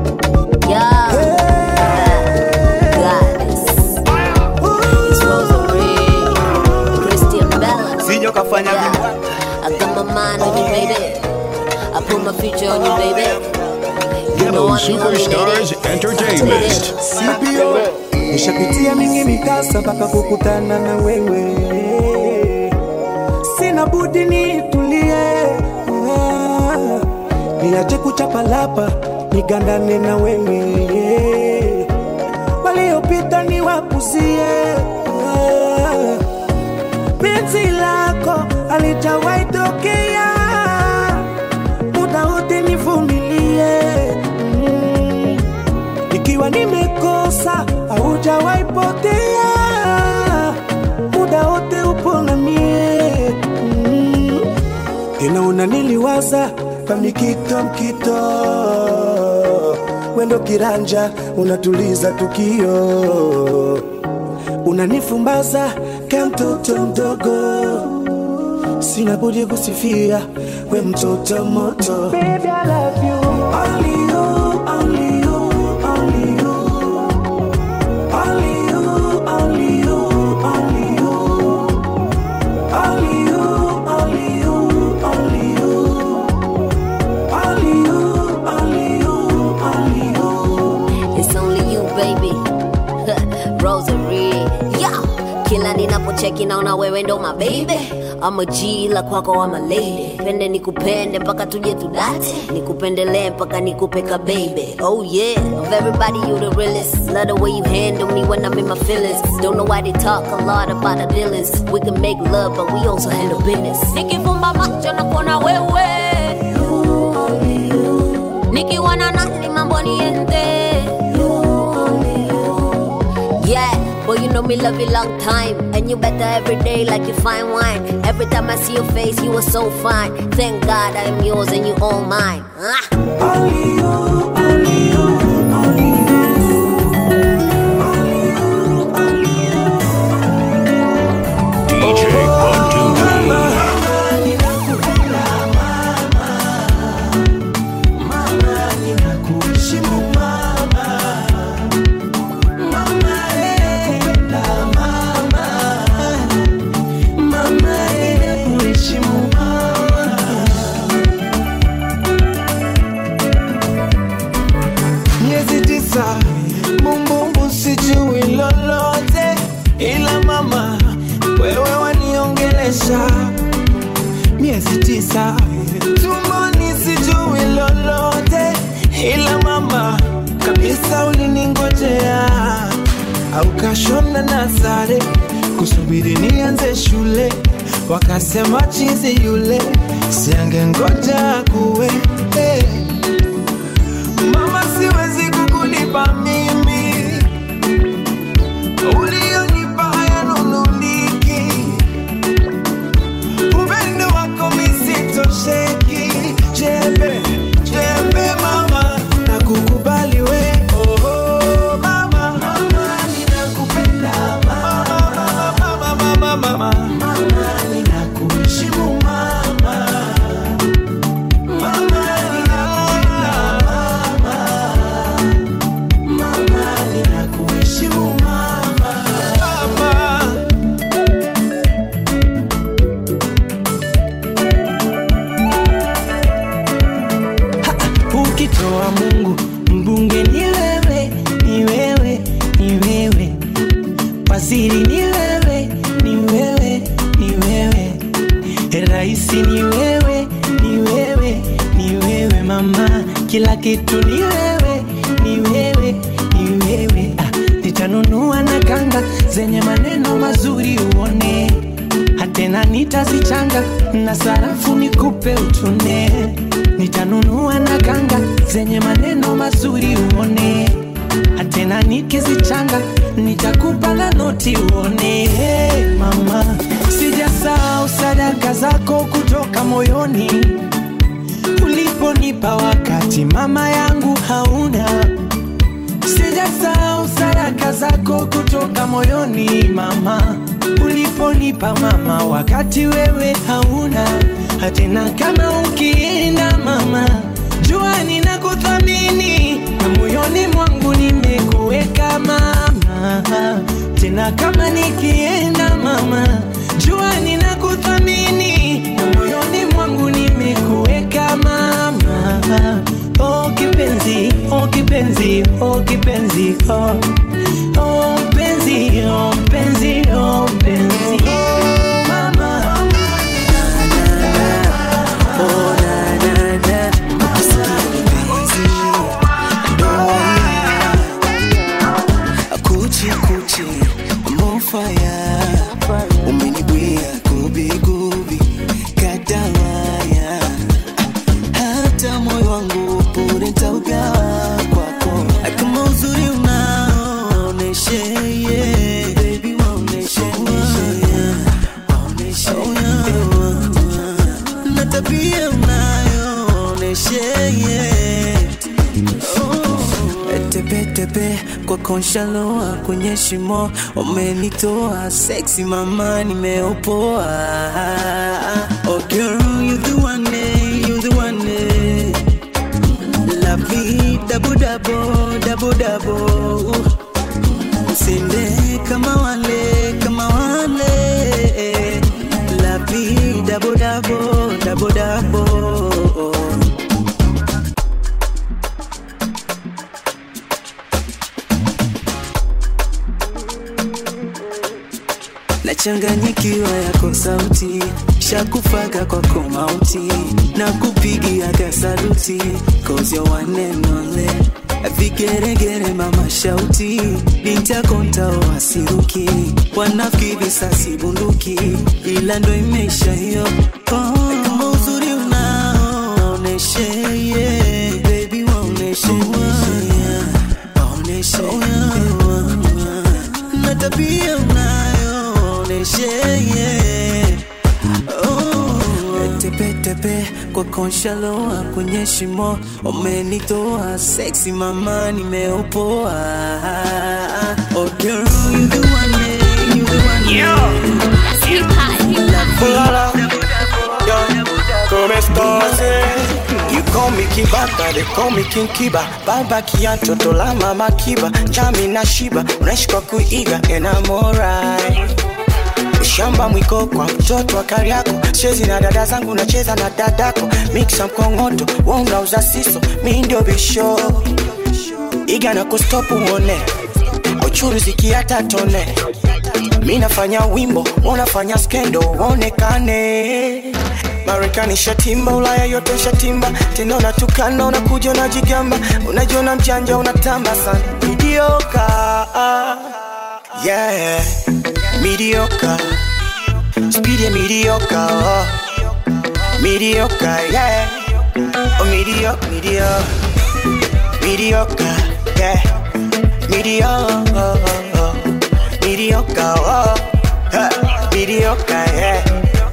Sijo kafanya vibwa. I got my mind on you, baby. I put my future on you, baby. Ghetto Superstars Entertainment. CBO nishapitia mingi mikasa mpaka kukutana na wewe, sina budi nitulie, niache kuchapalapa nigandane na wewe, waliopita niwapuzie, penzi lako alijawahi tokea, muda wote nivumilie, ikiwa nimekosa haujawahi potea, muda wote upo na mie, tena unaniliwaza kamikito mkito, wendo kiranja unatuliza tukio, unanifumbaza kama mtoto mdogo, sina budi kusifia we mtoto moto. Baby I love you, only you, only you, only you, only you, only you, only you, only you, only you, only you, only you, only you, only you. It's only you, baby. Rosary, yeah. Kila ninapocheki naona wewe ndo my baby. I'm a G la kwako I'm a lady. Pende nikupende mpaka tuje tudate, nikupendele mpaka nikupeka baby. Oh yeah, of everybody you the realest. Love the way you handle me when I'm in my feelings. Don't know why they talk a lot about the dealings. We can make love but we also handle business. Nikifumba macho na kuona wewe, nikiwana nani mambo niende. Yeah, boy, you know me love you long time, and you better every day like you fine wine. Every time I see your face, you are so fine. Thank God I am yours and you all mine. Only you, only you, only you, only you, only you. DJ Bunduki. Mungu sijui lolote, ila mama wewe waniongelesha. Miezi 9 tumboni sijui lolote, ila mama kabisa uliningojea, au kashona na sare kusubiri nianze shule, wakasema chizi yule siangengoja kuwe. Mama siwezi kukulipa mimi ulionipa yanunuliki, kitu ni wewe, ni wewe, ni wewe. Nitanunua na kanga zenye maneno mazuri uone, hatena nitazichanga na sarafu nikupe utune. Nitanunua na kanga zenye maneno mazuri uone, hatena nikizichanga nitakupa na noti uone. Hey mama, sijasahau sadaka zako kutoka moyoni, uliponipa wakati mama yangu hauna. Sijasahau sadaka zako kutoka moyoni mama, uliponipa mama wakati wewe hauna. Hatena kama ukienda mama, jua ninakuthamini na moyoni mwangu nimekuweka mama. Tena kama nikienda mama, jua ninakuthamini na moyoni mwangu nimekuweka mama. Oh kipenzi, oh kipenzi, oh kipenzi, oh oh penzi, oh penzi, oh penzi, mama. Oh na na na, penzi, kuchi kuchi, I'm on fire. Umenibwia gubi gubi, kadawaya. Hata moyo wangu pure nitaugawa kwako. Kama uzuri unaoneshe, yeah. Baby waoneshe, waoneshe, na tabia unayoneshe, yeah. Tepe tepe kwa konshaloa kwenye shimo, umenitoa sexy mama nimeopoa. Oh girl, you the one, you the one. Love me double double, double double. Usinde kama wale, kama wale. Love me double double, double double. Nachanganyikiwa yako sauti, shakufaga kwako mauti, na kupigia kasaluti, cause you're one and only. Vigeregere mama shauti, binti yako ntao asiruki, wanafiki visasi bunduki, ila ndo imeisha hiyo. Oh, kama uzuri unaoneshe, yeah. Baby waoneshe, waoneshe, na tabia unayoneshe, yeah. Oh, tepe tepe kwa konshaloa kwenye shimo, umenitoa sexy mama nimeopoa. Oh girl, you the one, you the one. Yo, Fulala, yo, come estás? You call me King Baba, they call me King Kiba. Baba Kianto, tola mama Kiba. Chami na Shiba, unaishi kwa kuiga and I'm alright. Shamba mwiko kwa mtoto wa Kariako, chezi na dada zangu nacheza na dadako. Mixa mkongoto, wewe unauza siso, mimi ndio bisho. Iga na kustopu uone, uchuruzi kiata tone. Mimi nafanya wimbo, unafanya skendo, uonekane. Marekani shatimba, Ulaya yote shatimba. Tena unatukana, unakuja unajigamba, unajiona mjanja, unatamba sana. Mediocre, yeah, mediocre. Speedy mediocre, oh. Mediocre, yeah. Oh mediocre, mediocre, mediocre, yeah. Mediocre, oh. Mediocre, oh. Mediocre, yeah.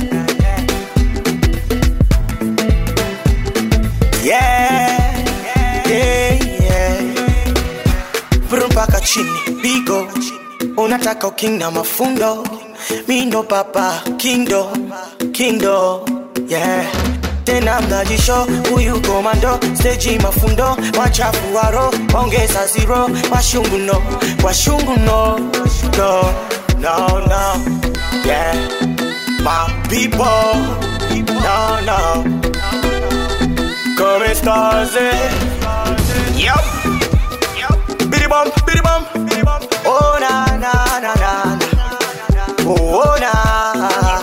Yeah, yeah, yeah. Mpaka chini, bigo. Unataka king na mafundo. Mindo papa, kindo, kindo, yeah. Tena mnajisho, huyu komando. Stage mafundo, wachafu waro. Ongeza zero, washungu no. Washungu no, no, no, no, yeah. My people, no, no. Come estás, yup. Biddy bum, oh na na na na. Oh nah,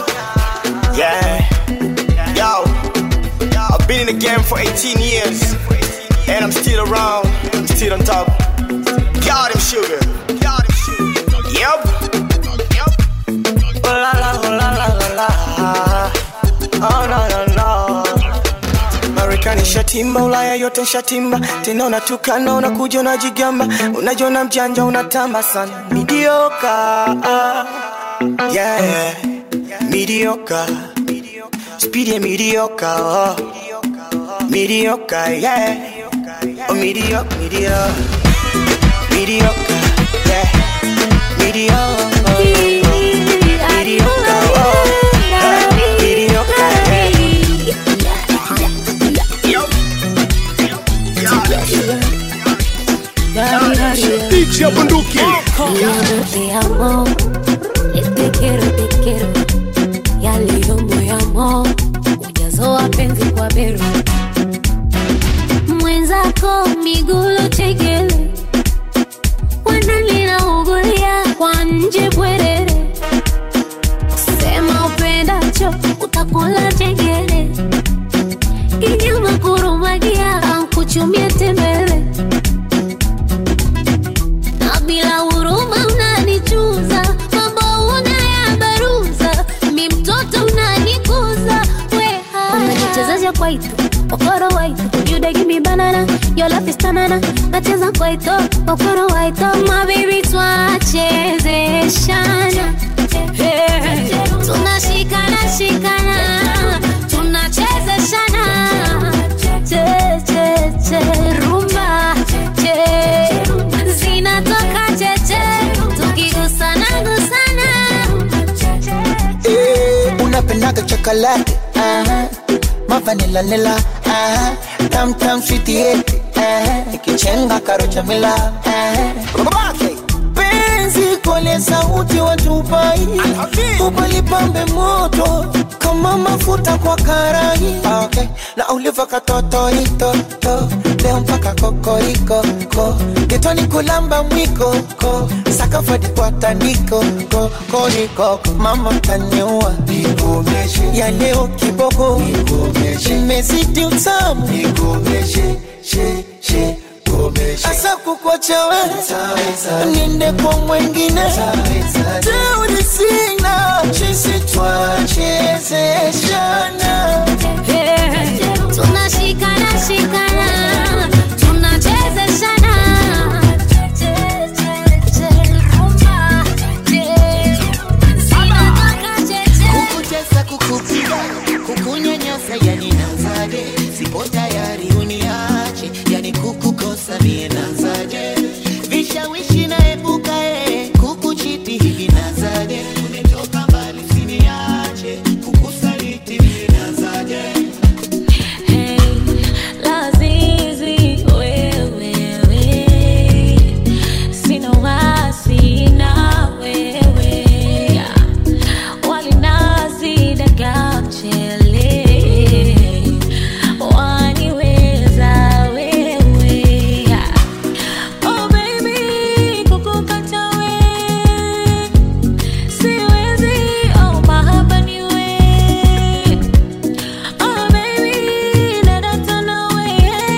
yeah, yo, I've been in the game for 18 years, and I'm still Still around, still on top. Got him sugar. Yep. Oh la la, oh la la la la. Oh no no no. Marekani shatimba, Ulaya yote shatimba. Tena unatukana, unakuja unajigamba. Unajiona mjanja, unatamba sana. Mediocre, yeah. Mediocre. Speedy mediocre, oh. Mediocre, yeah. Oh mediocre, yeah. Mediocre, mediocre, oh. Mediocre, yeah. DJ Bunduki. Te amo, te quiero, yaliyo moyamo, ujazo wa penzi kwa beru. Mwenzako migulo chekele, wanalina ugulia kwa nje bwerere. Sema upendacho, utakula chekele. Kinyama kurumagia, kuchumia tembele. Na bila huruma unanichuza, mambo unayabaruza, mi mtoto unanikuza, weha. Unanichezesha kwaito, okoro waito, you dey give me banana, your love is tanana. Nacheza kwaito, okoro waito, my baby twachezeshana. Hey. Tunashikana, tunachezeshana. Che, rumba, che. Zinatoka cheche, tukigusana gusana. Unapendaga chocolate, mavanilla nila, tam tam sweet yeti, ikichenga karocha mila, penzi kole sauti watupai, upalipambe moto kama mafuta kwa karai. Okay, na uliva katoto itoto, leo mpaka kokoriko ko, getoni kulamba mwiko ko, sakafadi kwa tandiko ko, koriko mama taniua, ya leo kiboko, imezidi utamu, asa kukwacha we, niende kwa mwengine, teuri sina, chisi twachezeshana. Tunashikana, tunachezeshana. Kukutesa, kukupiga, kukunyanyasa, yani nanzaje? Sipo tayari uniache, yani kukukosa mie nanzaje? Vishawishi naepuka, kukuchiti hivi nanzaje? Umetoka mbali usiniache, kukusaliti mie nanzaje? Hey, lazizi wewe, sina wasi na wewe, walinazi daga mchele, waniweza wewe. Oh baby, kukukata we, siwezi, oh mahaba ni we. Oh baby, nadatana we,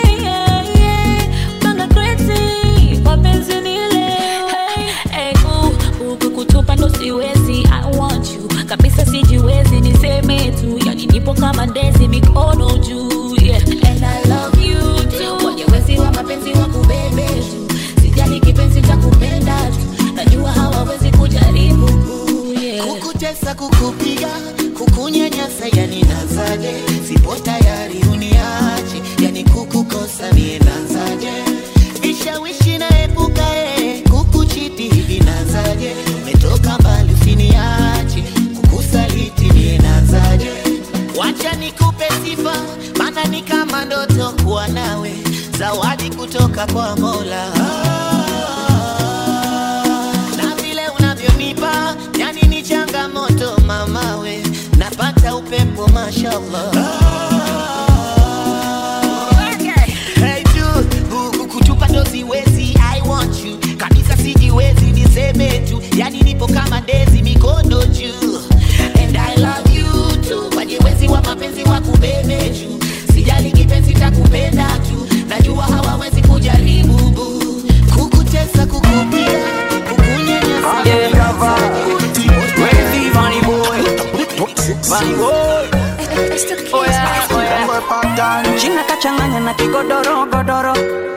panga crazy, mapenzi nile. Hey, kukutupa ndo siwezi, I want you kabisa, sijiwezi niseme tu, yani nipo kama ndezi mikono juu, yeah. And I love you too, wanyewezi wa mapenzi wa kubebe tu, sijali kipenzi cha kupenda tu, najua hawawezi kujaribu, yeah. Kukutesa, kukupiga, kukunyanyasa, yani nanzaje? Sipo tayari uniache, yani kukukosa mie nanzaje? Vishawishi naepuka, kukuchiti hivi nanzaje? Umetoka mbali usiniache, kukusaliti mie nanzaje? Wacha nikupe sifa, maana ni kama ndoto kuwa nawe, zawadi kutoka kwa Mola. Na vile unavyonipa, yani ni changamoto mama we, napata upepo mashallah. Hey dude, kukutupa ndo siwezi, I want you kabisa, sijiwezi niseme tu, yani nipo kama ndezi mikono juu. And I love you too, wanyewezi wa mapenzi wa kubebe juu, sijali kipenzi takupenda tu, najua hawawezi pattern. Jina kachanganya na kigodoro godoro.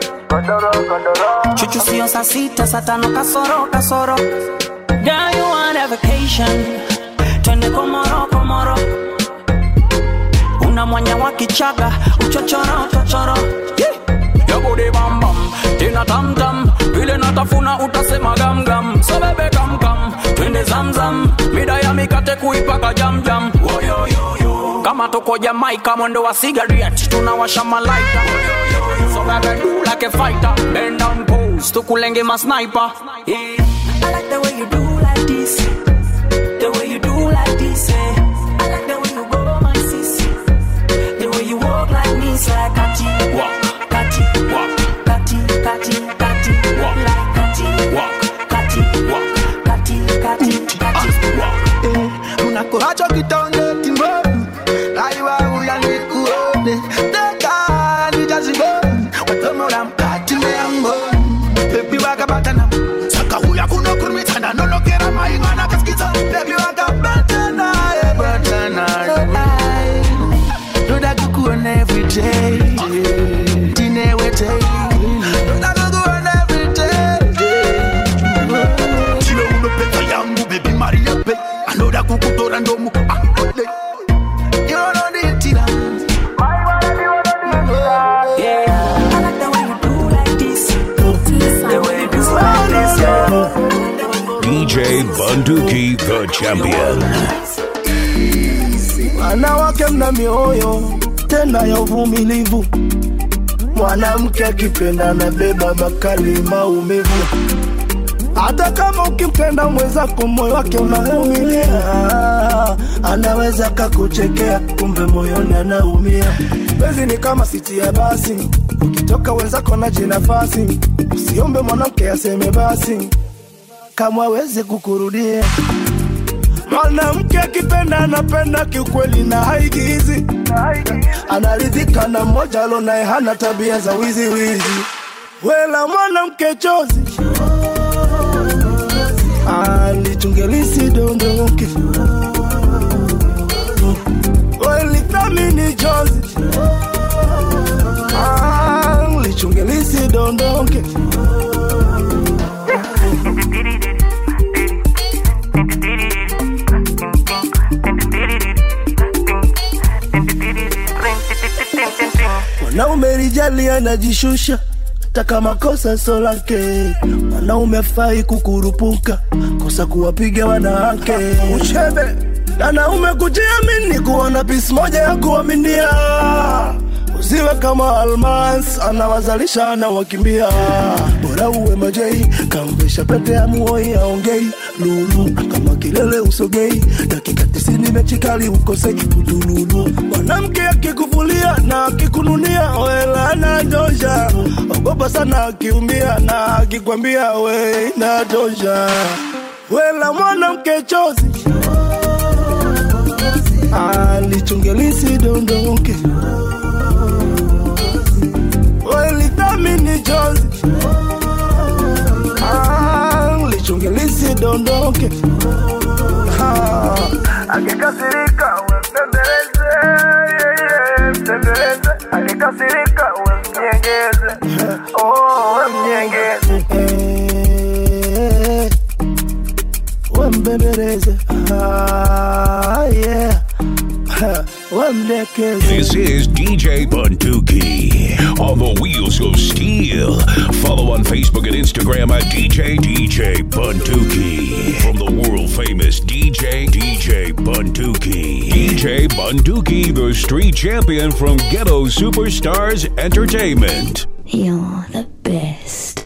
Chuchu sio saa sita, saa tano kasoro. Girl, you want a vacation, twende Komoro. Una mwanya wa Kichaga, uchochoro. Yo body bam bam, tina tam tam, vile natafuna utasema gam gam. So bebe come, twende zamzam, mida ya mikate kuipaka jam jam. Kama tuko Jamaica mwendo wa cigarette, tunawasha malaika. So bebe do like a fighter, bend down pose, tukulenge ma sniper. I like the way you do like this, the way you do like this. I like the way you go my sis, the way you walk like me, so like Kati, walk. Kati, walk. Kati, walk. Like Kati, walk. Kati, walk. Kati, walk. Unakohacho kitonde timoni, aiwa uyanikuone. Teka nijaziboni, watomora mkati meamboni. Baby wakabatana, saka huya kuno kurmitana. Nono kera maingana kaskiza. Baby wakabatana, batana. Do that kukuone every day. Tine wete. Do that kukuone every day. Chile uno peta yangu, baby Maria pe. Anoda kukutora ndomu. You don't need Tina. Yeah, I like the way you do like this. The way you do like this, yeah. DJ Bunduki, the champion. Wanawake mna mioyo tena ya uvumilivu. Mwanamke akipenda na beba makali maumivu. Hata kama ukimpenda mwenzako moyo wake unavumilia. Anaweza kakuchekea kumbe moyoni anaumia. Penzi ni kama siti ya basi, ukitoka wenzako na jinafasi. Usiombe mwanamke aseme basi kama aweze kukurudia. Mwanamke akipenda anapenda kiukweli na haigizi. Anaridhika na mmoja alonaye hana tabia za wizi. Wela mwanamke chozi, alichungelisi dondoke. Weli thamini chozi, alichungelisi dondoke. Mwanaume rijali anajishusha, taka makosa so lake. Mwanaume fai kukurupuka, kosa kuwapiga wanawake. Uchebe, mwanaume kujiamini, kuona pisi moja ya kuaminia. Usiwe kama Almas, anawazalisha anawakimbia. Bora uwe majei, kamvesha pete ya muoi aongei. Lulu, kama kilele usogei. Dakika 90 mechikali ukosei kutululu. Mwanamke akikuvulia na akikununia, wela anatosha. Ogopa sana akiumia na akikwambia we inatosha. Wela mwanamke chozi, alichungelisi dondoke. Weli thamini chozi, alichungelisi dondoke. Akikasirika wembembeleze, mbembeleze. Akikasirika wemnyengeze, wemnyengeze. Wembembeleze, yeah. This is DJ Bunduki on the wheels of steel. Follow on Facebook and Instagram at DJ Bunduki. From the world famous DJ Bunduki. DJ Bunduki, the street champion from Ghetto Superstars Entertainment. You're the best.